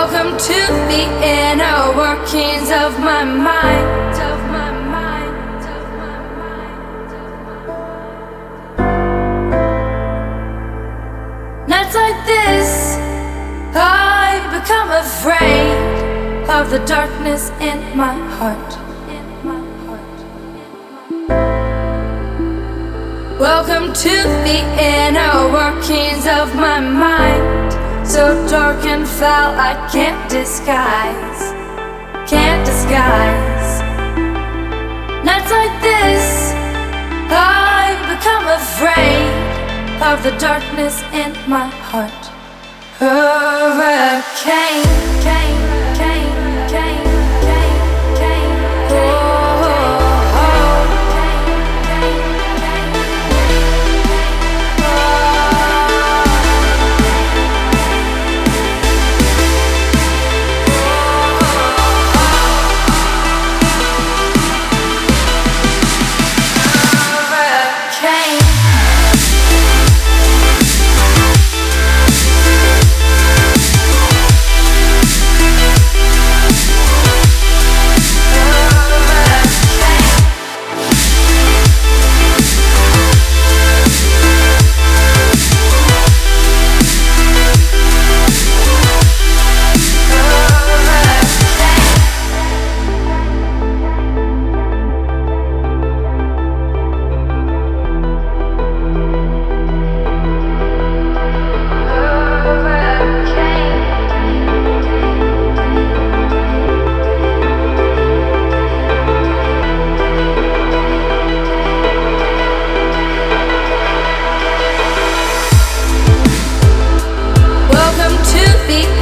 Welcome to the inner workings of my mind. Of my mind. Of my mind. Nights like this, I become afraid of the darkness in my heart. Welcome to the inner workings of my mind. So dark and foul I can't disguise. Can't disguise. Nights like this, I become afraid of the darkness in my heart. Hurricane, cane, cane, cane, cane, cane. Oh, oh, oh. Welcome to the